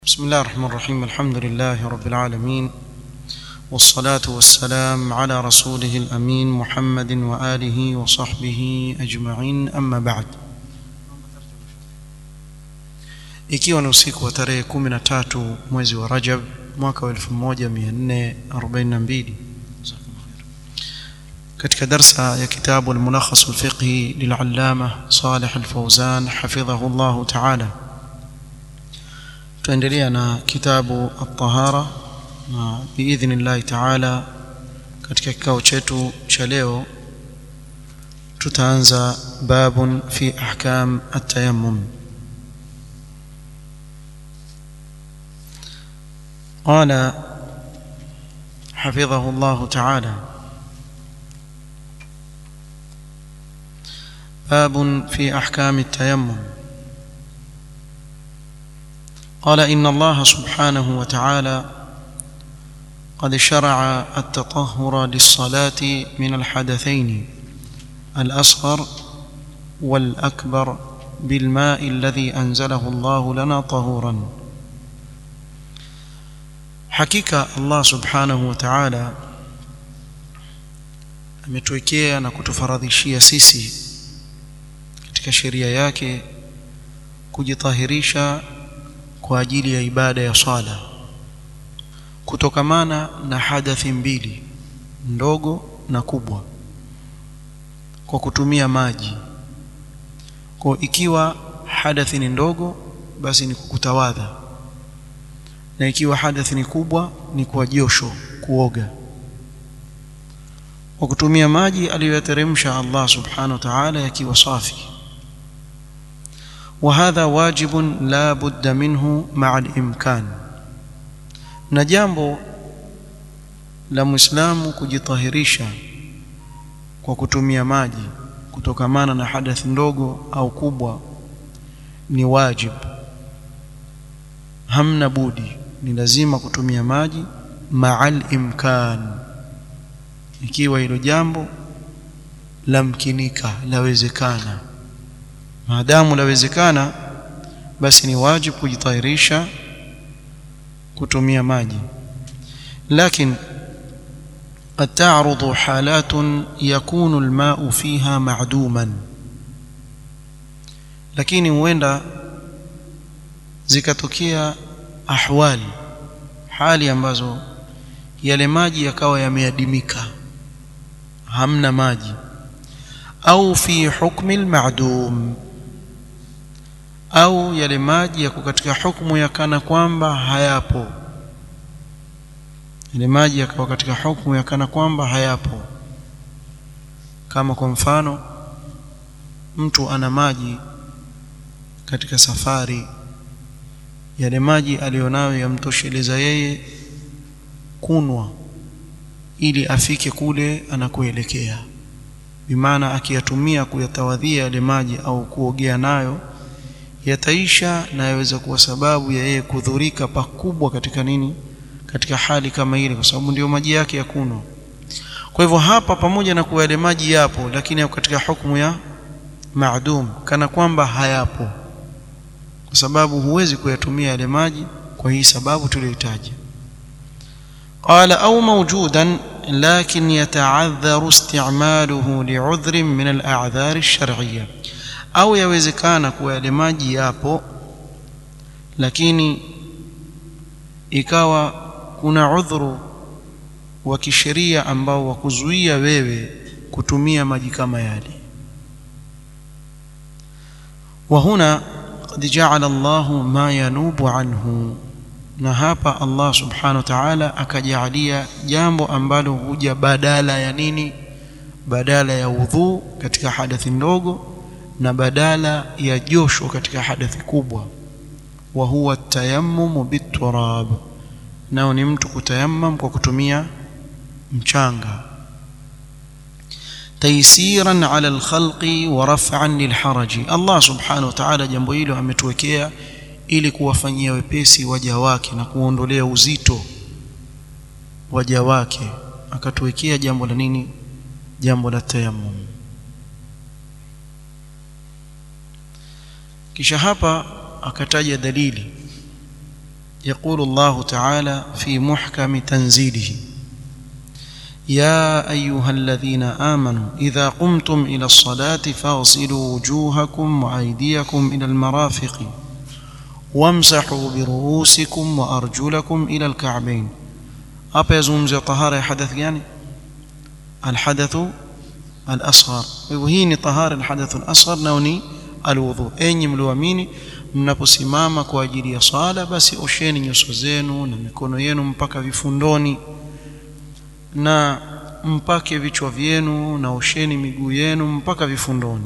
بسم الله الرحمن الرحيم. الحمد لله رب العالمين، والصلاة والسلام على رسوله الأمين محمد وآله وصحبه أجمعين. أما بعد، ikiwa ni usiku wa tarehe 13 mwezi wa Rajab mwaka wa 1442 katika darsa ya kitabu al-Mulakhas al-Fiqhi lil-Allama Salih al-Fawzan hafidhahu Allah ta'ala, tuendelea na kitabu at-Tahara na biidhnillah ta'ala. Katika kikao chetu cha leo tutaanza babun fi ahkam at-tayammum. قال حفظه الله تعالى: باب في أحكام التيمم. قال: إن الله سبحانه وتعالى قد شرع التطهر للصلاة من الحدثين الأصغر والأكبر بالماء الذي أنزله الله لنا طهورا. Hakika Allah subhanahu wa ta'ala ametuwekea na kutufaradhishia sisi katika sheria yake kujitahirisha kwa ajili ya ibada ya swala kutokamana na hadathi mbili, ndogo na kubwa, kwa kutumia maji. Kwa ikiwa hadathi ni ndogo, basi ni kukutawadha, na ikiwa hadathi ni kubwa ni kwa josho, kuoga kwa kutumia maji aliyoyateremsha Allah subhanahu wa ta'ala yakiwa safi. وهذا واجب لا بد منه مع الإمكان. na jambo la muislamu kujitahirisha kwa kutumia maji kutokamana na hadathi ndogo au kubwa ni wajib, hamna budi, ni lazima kutumia maji ma'al imkan, ikiwa hilo jambo lamkinika, lawezekana. Maadamu lawezekana, basi ni wajib kujitahirisha kutumia maji. Lakini قد تعرض حالات يكون الماء فيها معدوما, lakini huenda zikatokea ahwali, hali ambazo yale maji yakawa yameadimika, hamna maji, au fi hukmi al-ma'dum, au yale maji yako katika hukumu ya kana kwamba hayapo. Yale maji yako katika hukumu ya kana kwamba hayapo, kama kwa mfano mtu ana maji katika safari, yale maji alionayo yamtosheleza yeye kunwa ili afike kule anakoelekea, bimaana akiyatumia kuyatawadhia yale maji au kuogea nayo yataisha, na yaweza kuwa sababu ya yeye kudhurika pakubwa katika nini, katika hali kama ile, kwa sababu ndio maji yake ya kunwa. Kwa hivyo hapa, pamoja na kuwa yale maji yapo, lakini yako katika hukumu ya maadum, kana kwamba hayapo, kwa sababu huwezi kuyatumia yale maji kwa hii sababu tuliyotaja. قال: أو موجودا لكن يتعذر استعماله لعذر من الأعذار الشرعية. au yawezekana kuwa yale maji yapo, lakini ikawa kuna udhuru wa kisheria ambao wakuzuia wewe kutumia maji kama yale. وهنا قد جعل الله ما ينوب عنه, na hapa Allah subhanahu wa ta'ala akajalia jambo ambalo huja badala ya nini, badala ya udhu katika hadathi ndogo na badala ya josho katika hadathi kubwa. wa huwa tayammum biturab, nao ni mtu kutayammam kwa kutumia mchanga. taysiran ala alkhalqi wa raf'an lilharaji. Allah subhanahu wa ta'ala jambo hilo ametuwekea ili kuwafanyia wepesi waja wake na kuondolea uzito waja wake, akatuwekea jambo la nini, jambo la tayammum. Kisha hapa akataja dalili يقول الله تعالى في محكم تنزيله: يا أيها الذين آمنوا إذا قمتم إلى الصلاة فاغسلوا وجوهكم وأيديكم إلى المرافق وامسحوا برؤوسكم وأرجلكم إلى الكعبين. hapa yazungumzia tahara ya hadath gani? Alhadathu al-asghar. Hivyo hii ni tahara alhadathu al-asghar na ni alwudhu. Enyi mlioamini, mnaposimama kwa ajili ya sala, basi osheni nyuso zenu na mikono yenu mpaka vifundoni, na mpake vichwa vyenu, na osheni miguu yenu mpaka vifundoni.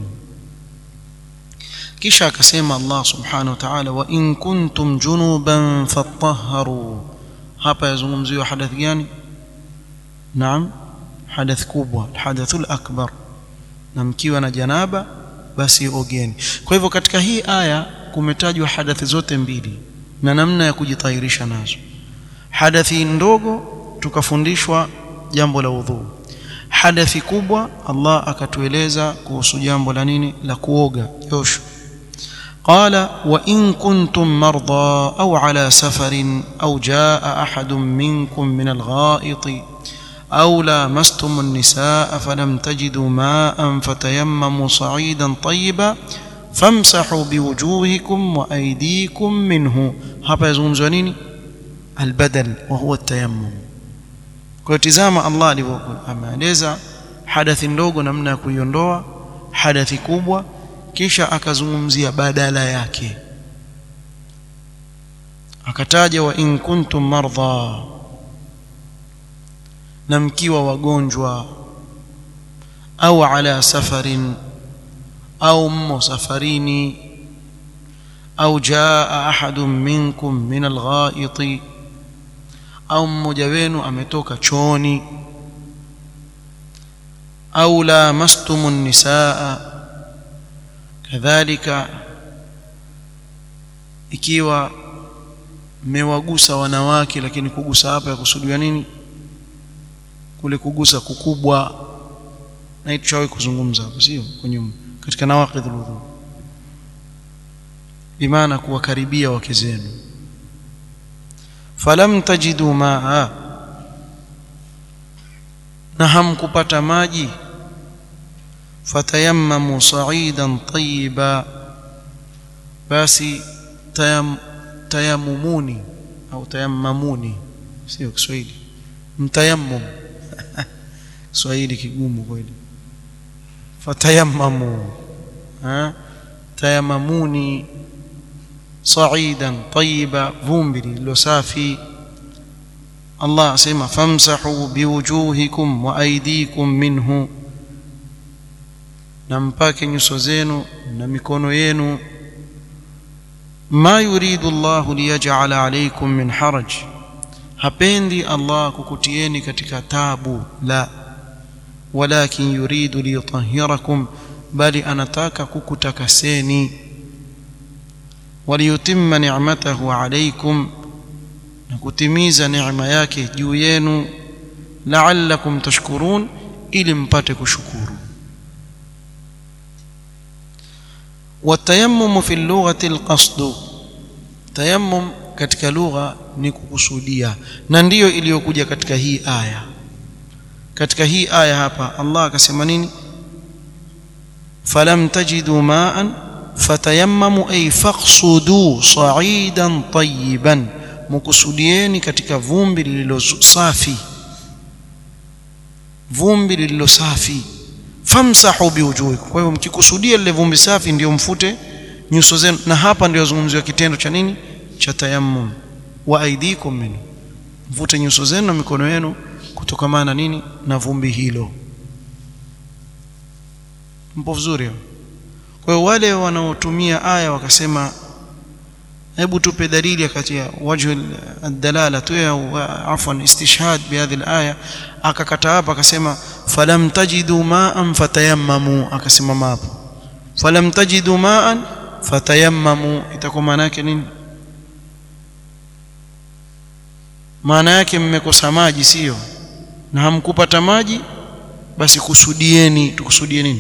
Kisha akasema Allah subhanahu wa ta'ala: wa in kuntum junuban fatahharu. hapa yazungumziwa hadath gani? Naam, hadath kubwa, hadathul akbar. Na mkiwa na janaba basi ogeni. Kwa hivyo katika hii aya kumetajwa hadathi zote mbili na namna ya kujitahirisha nazo. Hadathi ndogo tukafundishwa jambo la udhu. Hadathi kubwa Allah akatueleza kuhusu jambo la nini? La kuoga, josho. قال وإن كنتم مرضى أو على سفر أو جاء أحد منكم من الغائط أو لامستم النساء فلم تجدوا ماء فتيمموا صعيدا طيبا فامسحوا بوجوهكم وأيديكم منه. hapa yazungumzwa nini? Albadal wa huwa at-tayammum. Kwa tizama Allah alivyoeleza hadathi ndogo namna ya kuiondoa, hadathi kubwa kisha akazungumzia badala yake. Akataja wa in kuntum marda, na mkiwa wagonjwa, au ala safarin, au mmo safarini, au jaa ahadun minkum min alghaiti, au mmoja wenu ametoka chooni, au lamastumun nisaa. Kadhalika ikiwa mmewagusa wanawake, lakini kugusa hapa ya kusudiwa nini? Kule kugusa kukubwa, na hicho chawe kuzungumza hapo, sio kwenye katika nawaqidhul wudhu, bimaana kuwakaribia wake zenu. Falam tajidu maa, na hamkupata maji, fatayammamu sa'idan tayyiba, basi tayammumuni au tayammamuni, sio Kiswahili, mtayammum Kiswahili kigumu kweli. Fatayammamu, tayammamuni sa'idan tayyiba, vumbi lilo safi. Allah asema famsahu biwujuhikum wa aydikum minhu, na mpake nyuso zenu na mikono yenu. Ma yuridu Allahu liyaj'ala alaykum min haraj, hapendi Allah kukutieni katika tabu, la, walakin yuridu liyutahhirakum, bali anataka kukutakaseni. Waliyutimma ni'matahu alaykum, na kutimiza neema yake juu yenu. La'allakum tashkurun, ili mpate kushukuru. والتيمم في اللغة القصد, tayammum katika lugha ni kukusudia, na ndiyo iliyokuja katika hii aya. Katika hii aya hapa Allah akasema nini? falam tajidu ma'an fatayammamu ay faqsudu sa'idan tayyiban, mkusudieni katika vumbi lililo safi, vumbi lililo safi. Famsahu biwujuhikum, kwa hivyo mkikusudia lile vumbi safi ndio mfute nyuso zenu. Na hapa ndio yazungumziwa kitendo cha nini? Cha tayammum. Wa aidikum min, mfute nyuso zenu na mikono yenu kutokamana nini? Na vumbi hilo. Mpo vizuri? Kwa hiyo wale wanaotumia aya wakasema hebu tupe dalili kati ya wajhu ad-dalala tu au afwan istishhad bihadhi al-aya, akakata hapa akasema falam tajidu ma'an fatayammamu, akasimama hapo falam tajidu ma'an fatayammamu, itakuwa maana yake nini? Maana yake mmekosa maji, sio? Na hamkupata maji, basi kusudieni. Tukusudie nini?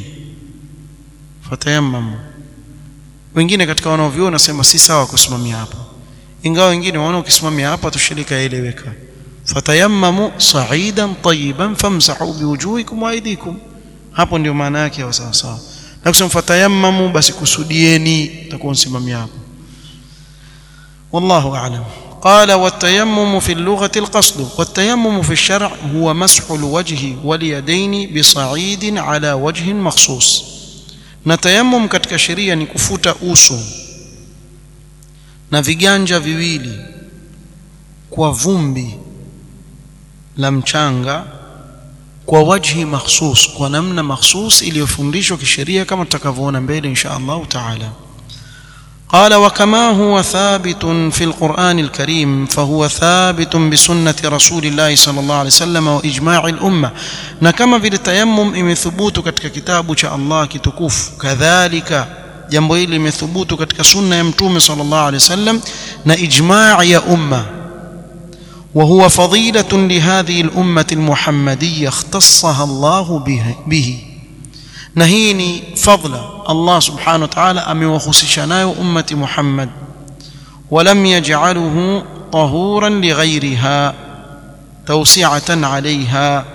Fatayammamu. Wengine katika wanaoviona nasema si sawa kusimamia hapo, ingawa wengine waona ukisimamia hapa tushirika eleweka. Fatayammamu sa'idan tayyiban famsahu biwujuhikum wa aydikum, hapo ndio maana yake ya sawa sawa. Na kusema fatayammamu basi kusudieni, utakuwa unasimamia hapo. wallahu a'lam. قال والتيمم في اللغة القصد والتيمم في الشرع هو مسح الوجه واليدين بصعيد على وجه مخصوص. نتيمم katika sheria ni kufuta uso na viganja viwili kwa vumbi la mchanga kwa wajhi makhsus, kwa namna makhsus iliyofundishwa kisheria kama tutakavyoona mbele insha Allah taala. قال وكما هو ثابت في القرآن الكريم فهو ثابت بسنة رسول الله صلى الله عليه وسلم وإجماع الأمة. نكما في التيمم imethubut katika kitabu cha Allah kitukufu, kadhalika jambo hili limethubut katika sunna ya mtume sallallahu alaihi wasallam na ijma' ya umma. وهو فضيلة لهذه الأمة المحمدية اختصها الله به. na hii ni fadla Allah subhanahu wa ta'ala amewahusisha nayo ummati Muhammad. walam yaj'aluhu tahuran lighayriha tawsi'atan 'alayha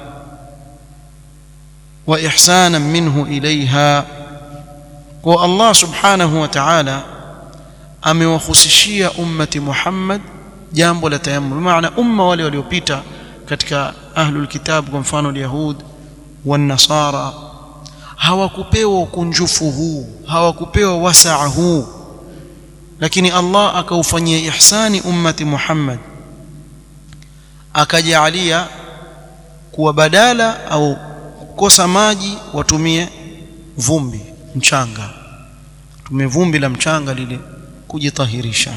wa ihsanan minhu ilayha. kwa Allah subhanahu wa ta'ala amewahusishia ummati Muhammad jambo la tayammum. maana umma wale waliopita katika ahlul kitab kwa mfano yahud wa nasara hawakupewa ukunjufu huu, hawakupewa wasaa huu, lakini Allah akaufanyia ihsani ummati Muhammad, akajalia kuwa badala au kukosa maji watumie vumbi mchanga, tumie vumbi la mchanga lile kujitahirisha.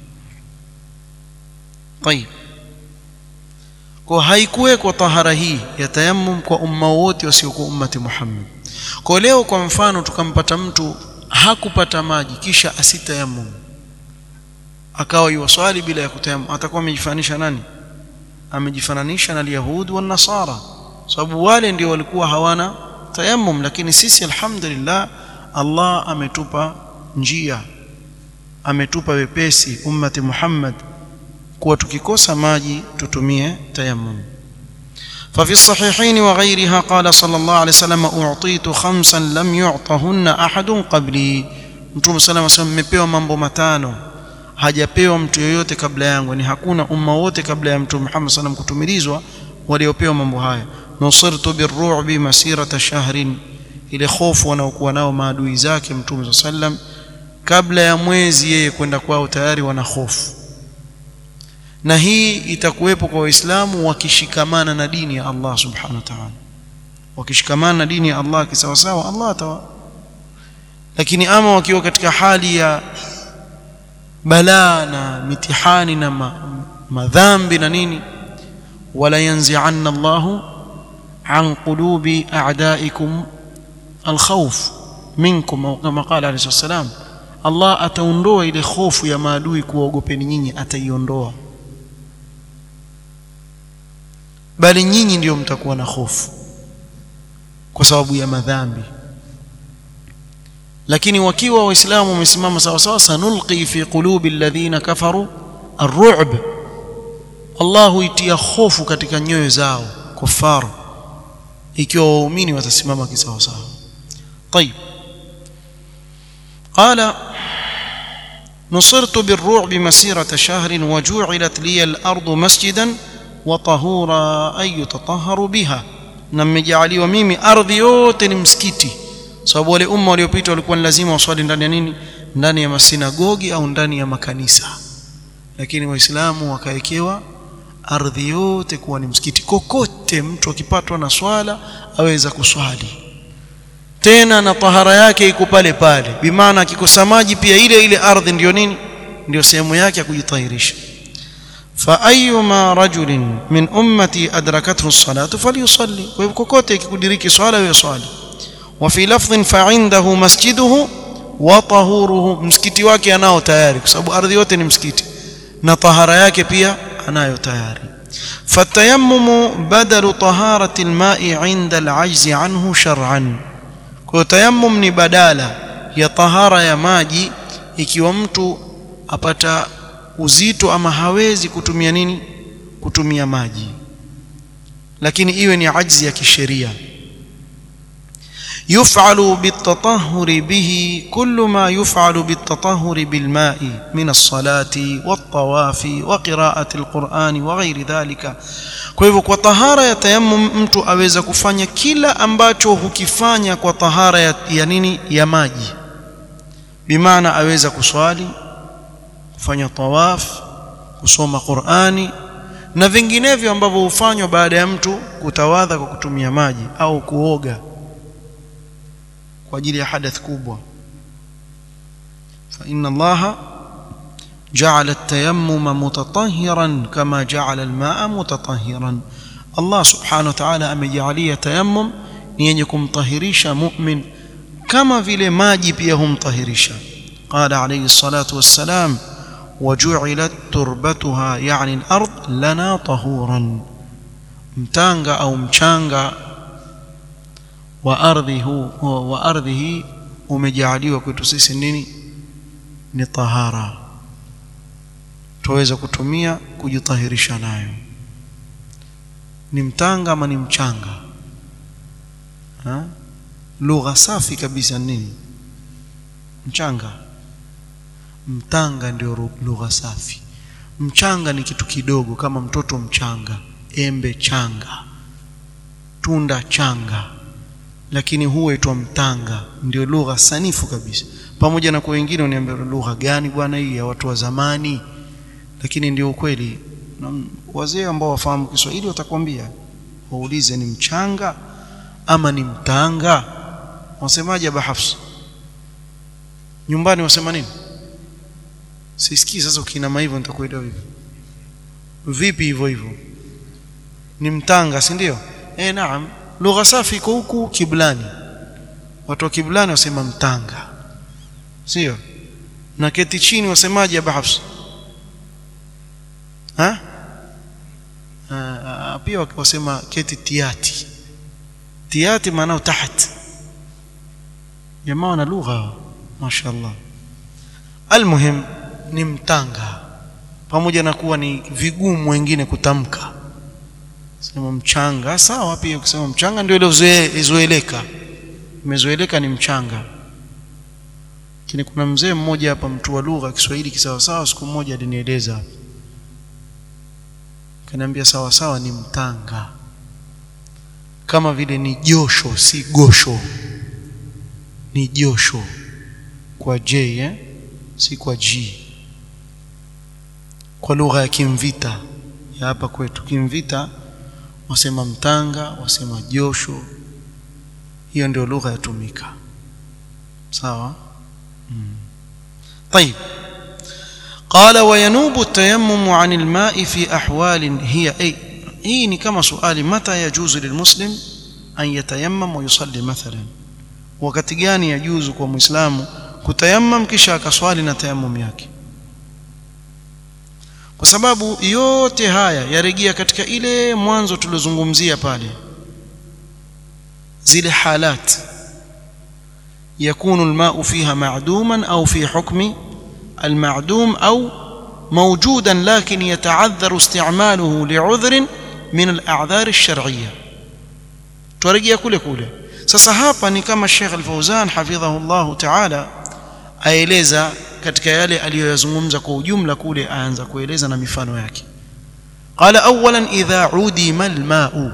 طيب kwa haikuwekwa tahara hii ya tayammum kwa umma wote wasiokuwa ummati Muhammad. Kwa leo kwa mfano tukampata mtu hakupata maji kisha asitayammum akawa yuwaswali bila ya kutayammum, atakuwa amejifananisha nani? Amejifananisha na Yahudi wa Nasara, sababu wale ndio walikuwa hawana tayammum. Lakini sisi alhamdulillah Allah ametupa njia, ametupa wepesi ummati Muhammad kuwa tukikosa maji tutumie tayammum. ففي الصحيحين وغيرها قال صلى الله عليه وسلم أعطيت 5 لم يعطهن أحد قبلي. Mtume صلى الله عليه وسلم amepewa mambo matano hajapewa mtu yoyote kabla yangu, ni hakuna umma wote kabla ya Mtume Muhammad sallam kutumilizwa waliopewa mambo haya. nusirtu birru'bi masirata shahrin, ile hofu wanaokuwa nao maadui zake Mtume sallam kabla ya mwezi yeye kwenda kwao tayari wana hofu. na hii itakuwepo kwa Waislamu wakishikamana na dini ya Allah subhanahu wa ta'ala, wakishikamana na dini ya Allah kisawa sawa Allah atawa. lakini ama wakiwa katika hali ya balaa na mitihani na madhambi na nini, wala yanzi'anna Allahu an qulubi a'daikum alkhawf minkum, kama qala alayhi wasallam, Allah ataondoa ile hofu ya maadui kuwaogopeni nyinyi, ataiondoa, bali nyinyi ndio mtakuwa na hofu kwa sababu ya madhambi. lakini wakiwa waislamu wamesimama sawa sawa, sanulqi fi qulubi alladhina kafaru ar-ru'b, Allah huitia hofu katika nyoyo zao kufaru ikiwa waumini watasimama kisawa sawa. طيب قال نصرت بالرعب مسيرة شهر وجعلت لي الأرض مسجدا وطهورا أن يتطهر بها. na mmejaliwa mimi ardhi yote ni msikiti, sababu wale umma waliopita walikuwa ni lazima waswali ndani ya nini? Ndani ya masinagogi au ndani ya makanisa. lakini waislamu wakaekewa ardhi yote kuwa ni msikiti, kokote mtu akipatwa na swala aweza kuswali, tena na tahara yake iko pale pale, bimaana akikosa maji pia ile ile ardhi ndio nini? Ndio sehemu yake ya kujitahirisha. fa ayyuma rajulin min ummati adrakathu as-salatu falyusalli, kwa hivyo kokote ikikudiriki swala wewe swali. wa fi lafdhin fa indahu masjiduhu wa tahuruhu, msikiti wake anao tayari, kwa sababu ardhi yote ni msikiti, na tahara yake pia anayo tayari. fatayammumu badalu taharati al-ma'i 'inda al-'ajzi 'anhu shar'an, kwa tayammum ni badala ya tahara ya maji ikiwa mtu apata uzito ama hawezi kutumia nini, kutumia maji, lakini iwe ni ajzi ya kisheria. يفعل بالتطهر به كل ما يفعل بالتطهر بالماء من الصلاة والطواف وقراءة القرآن وغير ذلك. Kwa hivyo kwa tahara ya tayammum mtu aweza kufanya kila ambacho hukifanya kwa tahara ya nini, ya maji. Bimaana aweza kuswali, kufanya tawaf, kusoma Qur'ani na vinginevyo ambavyo hufanywa baada ya mtu kutawadha kwa kutumia maji au kuoga kwa ajili ya hadath kubwa. Fa inna Allaha ja'ala at-tayammuma mutatahhiran kama ja'ala al-ma'a mutatahhiran. Allah subhanahu wa ta'ala amejalia tayammum ni yenye kumtahirisha mu'min kama vile maji pia humtahirisha. Qala alayhi salatu wassalam waju'ilat turbatuha yani al-ard lana tahuran. Mtanga au mchanga wa ardhihi umejaliwa kwetu sisi nini, ni tahara, tuweza kutumia kujitahirisha nayo. Ni mtanga ama ni mchanga? Lugha safi kabisa nini? Mchanga. Mtanga ndio lugha safi. Mchanga ni kitu kidogo kama mtoto mchanga, embe changa, tunda changa, lakini huwa itwa mtanga, ndio lugha sanifu kabisa. Pamoja na kwa wengine waniambia lugha gani bwana hii ya watu wa zamani, lakini ndio ukweli. Wazee ambao wafahamu Kiswahili watakwambia, waulize ni mchanga ama ni mtanga. Wasemaje Aba Hafs? Nyumbani wasema nini? Sisikii. Sasa ukinama hivyo nitakuelewa hivyo. Vipi hivyo? Ni mtanga, si ndio? Naam. Lugha safi iko huku Kiblani. Watu wa Kiblani wasema mtanga, sio? Na keti chini wasemaje Aba Hafs? Pia wasema keti tiati. Tiati maana tahat. Jamaa na lugha mashaallah. Almuhim ni mtanga, pamoja na kuwa ni vigumu wengine kutamka. Sema mchanga sawa, pia ukisema mchanga ndio ile zoeleka, imezoeleka ni mchanga. Lakini kuna mzee mmoja hapa, mtu wa lugha Kiswahili kisawa sawa, siku moja alinieleza, kaniambia sawa sawa ni mtanga, kama vile ni josho, si gosho. Ni josho kwa J si kwa G. Kwa lugha ya Kimvita ya hapa kwetu Kimvita wasema mtanga, wasema josho. Hiyo ndio lugha yatumika. Sawa? طيب. قال وينوب التيمم عن الماء في أحوال هي hii ni kama swali, mata yajuzu lilmuslim an yatayammam wa yusalli mathalan, wakati gani yajuzu kwa muislamu kutayammam kisha akaswali na tayammum yake? Kwa sababu yote haya yarejea katika ile mwanzo tulizozungumzia pale, zile halat yakunu alma'u fiha ma'duman au fi hukmi alma'dum au mawjudan lakin yata'adharu isti'maluhu li'udhrin min al'a'dhar ash-shar'iyyah. Turejea kule. Sasa hapa ni kama Sheikh Al-Fawzan hafidhahullah ta'ala aeleza katika yale aliyoyazungumza kwa ujumla kule, aanza kueleza na mifano yake. Qala awalan idha udima alma'u,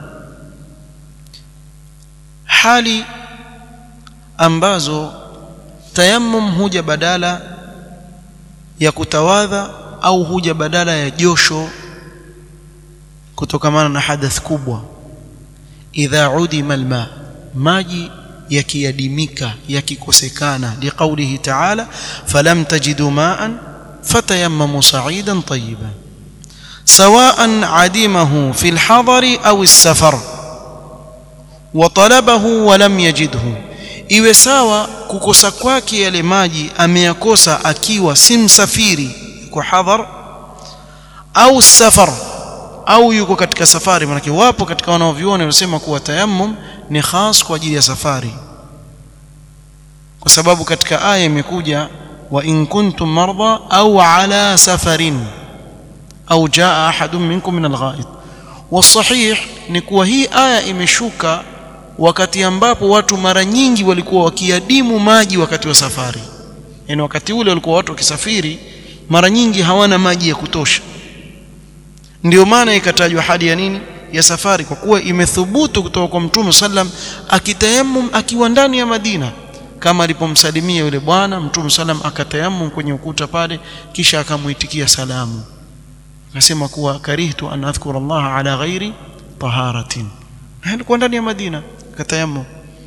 hali ambazo tayammum huja badala ya kutawadha au huja badala ya josho kutokamana na hadath kubwa. Idha udima alma, maji yakiyadimika, yakikosekana, liqaulihi ta'ala falam tajidu ma'an fatayammamu sa'idan tayyiban sawa'an adimahu fi alhadari aw as-safar wa talabahu wa lam yajidhu, iwe sawa kukosa kwake yale maji ameyakosa akiwa si msafiri kwa hadhar au safar, au yuko katika safari. Maana wapo katika wanaoviona wanasema kuwa tayammum ni khas kwa ajili ya safari, kwa sababu katika aya imekuja wa in kuntum marda au ala safarin au jaa ahadun minkum min al-ghaid. Wasahih ni kuwa hii aya imeshuka wakati ambapo watu mara nyingi walikuwa wakiadimu maji wakati wa safari. Yaani wakati ule walikuwa watu wakisafiri mara nyingi hawana maji ya kutosha. Ndio maana ikatajwa hadi ya nini? Ya safari, kwa kuwa imethubutu kutoka kwa Mtume sallam akitayammum akiwa ndani ya Madina, kama alipomsalimia yule bwana Mtume sallam akatayammum kwenye ukuta pale, kisha akamuitikia salamu, akasema kuwa karihtu an adhkura Allah ala ghairi taharatin. Alikuwa ndani ya Madina akatayammum.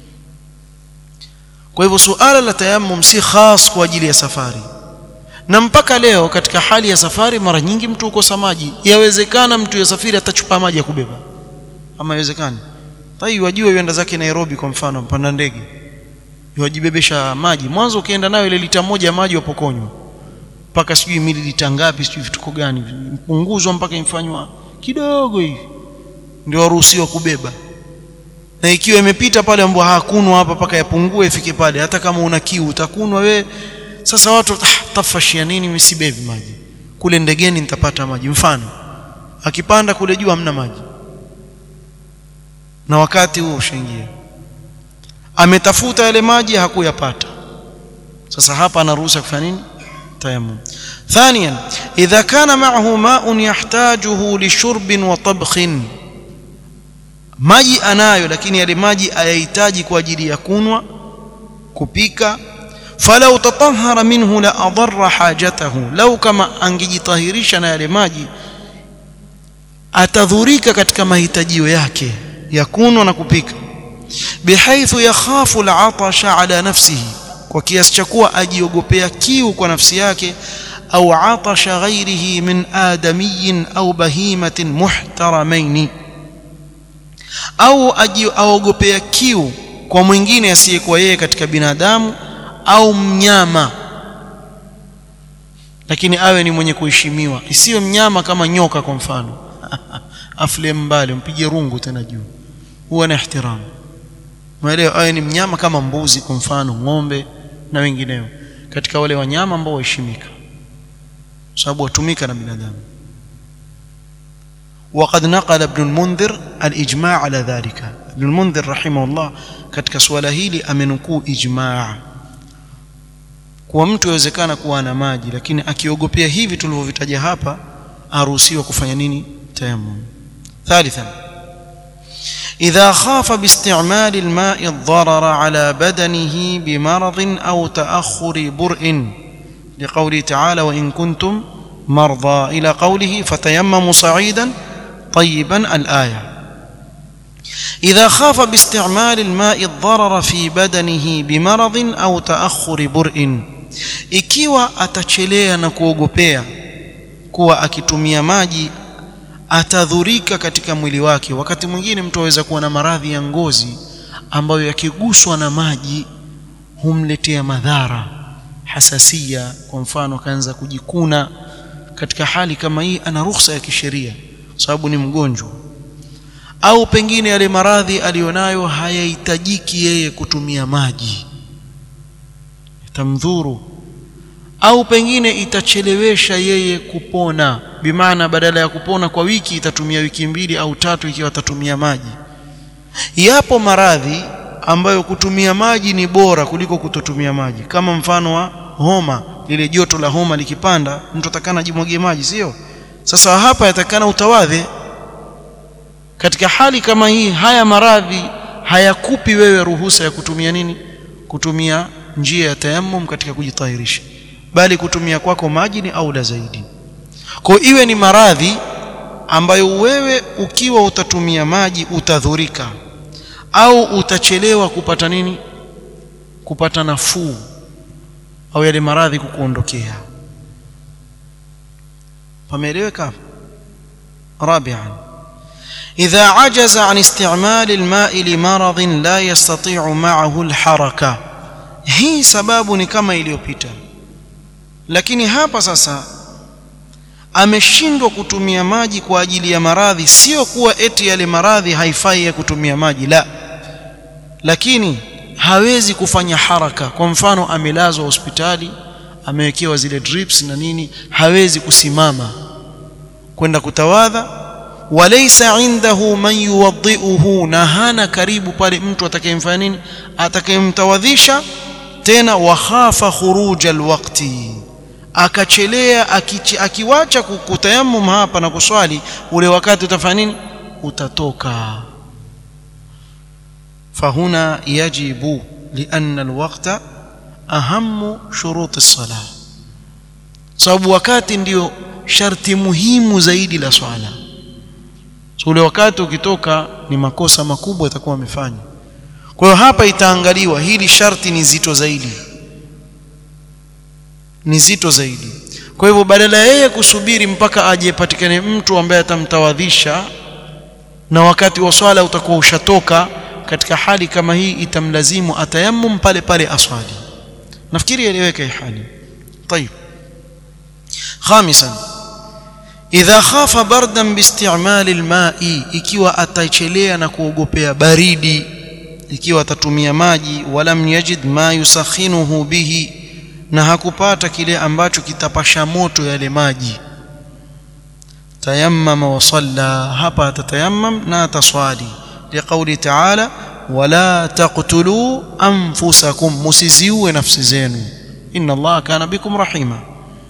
Kwa hivyo suala la tayammum si khas kwa ajili ya safari, na mpaka leo katika hali ya safari mara nyingi mtu ukosa maji. Yawezekana mtu yasafiri atachupa maji ya kubeba, ama yawezekani tai wajue yenda zake Nairobi kwa mfano, mpanda ndege yajibebesha maji, mwanzo ukienda nayo ile lita moja maji wapokonywa mpaka sijui mililita ngapi, sijui vituko gani mpunguzwa mpaka imfanywa kidogo hivi ndio waruhusiwa kubeba. Na ikiwa imepita pale ambapo hakunwa hapa paka yapungue ifike pale, hata kama una kiu utakunwa wewe. Sasa watu tafashia nini msibebi maji kule ndegeni, nitapata maji. Mfano akipanda kule juu hamna maji, na wakati huo ushaingia, ametafuta yale maji hakuyapata. Sasa hapa anaruhusa kufanya nini? Tayammum. Thaniyan, idha kana ma'ahu ma'un yahtajuhu li shurbin wa tabkhin, maji anayo lakini yale maji hayahitaji kwa ajili ya kunwa, kupika. Falau tatahhara minhu la adarra hajatahu, lau kama angejitahirisha na yale maji atadhurika katika mahitajio yake ya kunwa na kupika. Bihaithu yakhafu al-atasha ala nafsihi, kwa kiasi cha kuwa ajiogopea kiu kwa nafsi yake, au atasha ghairihi min adamiyin au bahimatin muhtaramain, au aogopea kiu kwa mwingine asiyekuwa yeye katika binadamu au mnyama, lakini awe ni mwenye kuheshimiwa, isiyo mnyama kama nyoka kwa mfano afle mbali mpige rungu tena juu, huwa na ihtiram. Mwelewa, awe ni mnyama kama mbuzi kwa mfano, ng'ombe na wengineo, katika wale wanyama ambao waheshimika sababu watumika na binadamu. وقد نقل ابن المنذر الإجماع على ذلك. ابن المنذر رحمه الله katika swala hili amenukuu ijmaa kwa mtu yawezekana kuwa na maji, lakini akiogopea hivi tulivyovitaja hapa aruhusiwa kufanya nini? Tayammum. Thalithan, idha khafa باستعمال الماء الضرر على بدنه بمرض أو تأخر برء لقوله تعالى وإن كنتم مرضى إلى قوله فتيمموا صعيدا طيبا الآية. إذا خاف باستعمال الماء الضرر في بدنه بمرض أو تأخر برء, ikiwa atachelea na kuogopea kuwa akitumia maji atadhurika katika mwili wake. Wakati mwingine mtu aweza kuwa na maradhi ya ngozi ambayo yakiguswa na maji humletea madhara, hasasia kwa mfano, kaanza kujikuna. Katika hali kama hii ana ruhusa ya kisheria sababu ni mgonjwa, au pengine yale maradhi alionayo hayahitajiki yeye kutumia maji, itamdhuru, au pengine itachelewesha yeye kupona, bimaana badala ya kupona kwa wiki itatumia wiki 2 au 3 ikiwa atatumia maji. Yapo maradhi ambayo kutumia maji ni bora kuliko kutotumia maji, kama mfano wa homa. Lile joto la homa likipanda mtu atakana jimwagie maji, sio? Sasa hapa yatakana utawadhe. Katika hali kama hii, haya maradhi hayakupi wewe ruhusa ya kutumia nini? Kutumia njia ya tayammum katika kujitahirisha, bali kutumia kwako maji ni aula zaidi. Kwa iwe ni maradhi ambayo wewe ukiwa utatumia maji utadhurika au utachelewa kupata nini? Kupata nafuu, au yale maradhi kukuondokea. Pameeleweka? Rabi'an, idha ajaza an isti'mal al-ma'i li maradhin la yastati'u ma'ahu al-haraka. Hii sababu ni kama iliyopita, lakini hapa sasa ameshindwa kutumia maji kwa ajili ya maradhi. Sio kuwa eti yale maradhi haifai ya kutumia maji, la, lakini hawezi kufanya haraka. Kwa mfano amelazwa hospitali amewekewa zile drips na nini, hawezi kusimama kwenda kutawadha. Walaysa indahu man yuwadhi'uhu, na hana karibu pale mtu atakayemfanya nini, atakayemtawadhisha tena. Wa khafa khuruj alwaqti, akachelea akiwacha kutayammum hapa na kuswali, ule wakati utafanya nini, utatoka. Fahuna yajibu lianna alwaqta ahammu shurut as-salah, sababu wakati ndio sharti muhimu zaidi la swala. So ule wakati ukitoka ni makosa makubwa yatakuwa amefanya. Kwa hiyo hapa itaangaliwa hili sharti ni zito zaidi, ni zito zaidi. Kwa hivyo badala yeye kusubiri mpaka aje patikane mtu ambaye atamtawadhisha na wakati wa swala utakuwa ushatoka, katika hali kama hii itamlazimu atayammum pale pale aswali. nafikiri eleweka hii hali. طيب خامسا idha khafa bardan biisti'mal alma'i, ikiwa atachelea na kuogopea baridi, ikiwa atatumia maji, walam yajid ma yusakhinuhu bihi, na hakupata kile ambacho kitapasha moto yale maji, tayammama wa salla, hapa atatayammam na ataswali, liqauli ta'ala wala taqtulu anfusakum, musiziue nafsi zenu, inna Allah kana bikum rahima.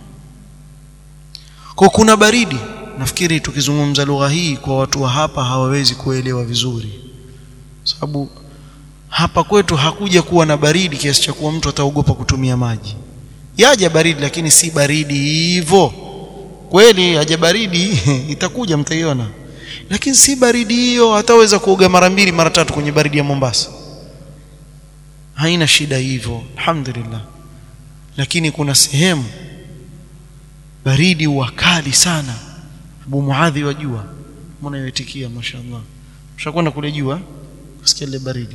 Kwa kuna baridi, nafikiri tukizungumza lugha hii kwa watu wa hapa hawawezi kuelewa vizuri, sababu hapa kwetu hakuja kuwa na baridi kiasi cha kuwa mtu ataogopa kutumia maji. Yaja baridi lakini si baridi hivyo. Kweli haja baridi itakuja mtaiona, lakini si baridi hiyo hataweza kuoga mara 2 mara 3 kwenye baridi ya Mombasa. Haina shida hivyo, alhamdulillah. Lakini kuna sehemu baridi wakali sana. Abu Muadhi wajua, mbona yetikia mashaallah. Ushakwenda kule jua kusikia ile baridi.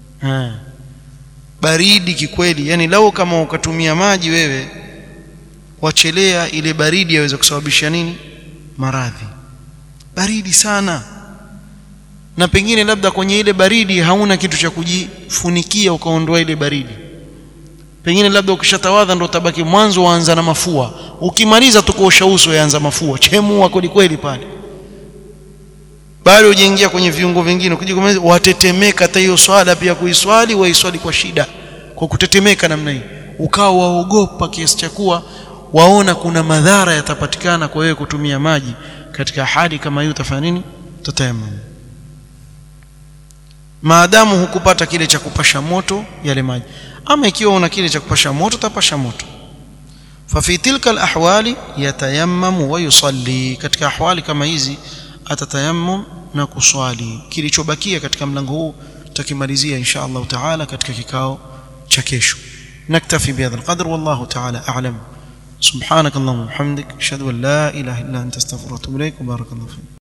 Baridi kikweli, yani lao kama ukatumia maji wewe wachelea ile baridi yaweza kusababisha nini, maradhi. Baridi sana, na pengine labda kwenye ile baridi hauna kitu cha kujifunikia ukaondoa ile baridi. Pengine labda ukishatawadha ndo utabaki mwanzo waanza na mafua, ukimaliza tukoosha uso yaanza mafua, chemua kweli kweli pale. Bado ujiingia kwenye viungo vingine, ukijikomeza watetemeka. Hata hiyo swala pia kuiswali waiswali kwa shida, kwa kutetemeka namna hii, ukao waogopa kiasi cha kuwa waona kuna madhara yatapatikana kwa wewe kutumia maji. Katika hali kama hiyo utafanya nini? Tutayammum. Maadamu hukupata kile cha kupasha moto yale maji. Ama ikiwa una kile cha kupasha moto utapasha moto. Fa fi tilka alahwali yatayammamu wa yusalli, katika ahwali kama hizi atatayammum na kuswali. Kilichobakia katika mlango huu tutakimalizia insha Allah taala katika kikao cha kesho. Naktafi bihadha alqadr, wallahu taala a'lam. سبحانك اللهم وبحمدك اشهد ان لا اله الا انت استغفرك واتوب اليك وبارك الله فيك.